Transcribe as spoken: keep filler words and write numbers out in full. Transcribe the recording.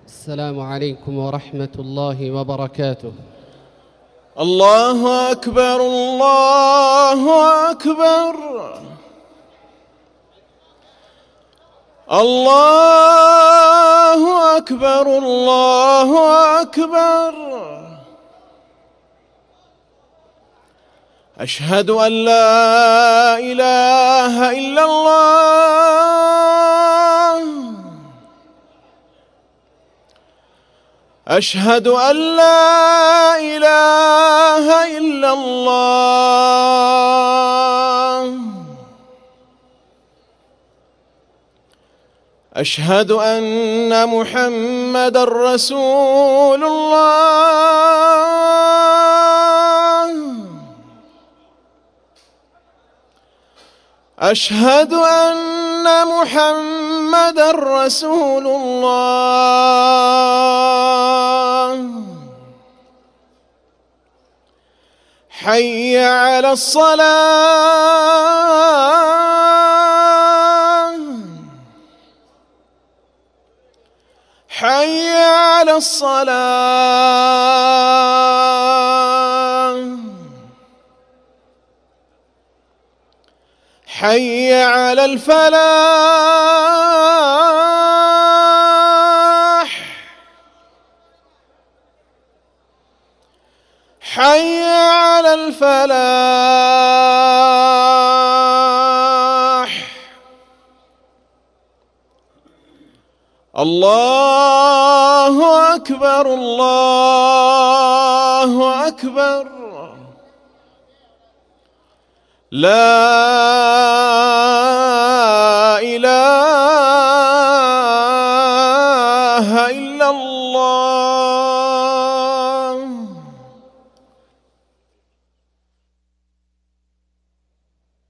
السلام عليكم ورحمة الله وبركاته. الله أكبر الله أكبر الله أكبر الله أكبر. أشهد أن لا إله إلا الله أشهد أن لا إله إلا الله أشهد أن محمدًا رسول الله أشهد أن محمدًا رسول الله. حي على الصلاة حي على الصلاة حي على الفلاح حي على الفلاح. الله أكبر الله أكبر. لا